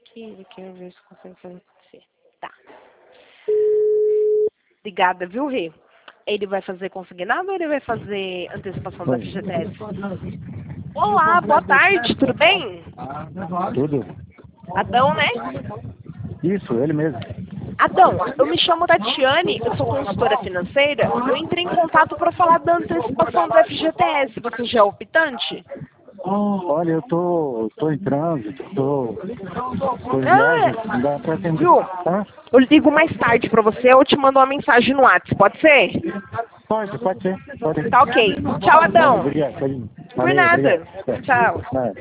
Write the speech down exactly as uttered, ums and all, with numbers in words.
aqui, quero ver se consigo fazer acontecer. Tá. Obrigada, viu, Rê? Ele vai fazer consignado ou ele vai fazer antecipação da F G T S? Olá, boa tarde, tudo bem? Tudo? Adão, né? Isso, ele mesmo. Adão, eu me chamo Tatiane, eu sou consultora financeira. Eu entrei em contato para falar da antecipação do F G T S. Você já é optante? Olha, eu tô, tô em trânsito, tô, tô em Ah, viagem, não dá pra atender, viu? tá? Eu ligo mais tarde para você ou te mando uma mensagem no WhatsApp, pode ser? Pode, pode ser, pode ser. Tá ok. Tchau, Adão. Obrigado, pode ir. Por Valeu, nada. obrigado. Tchau. É.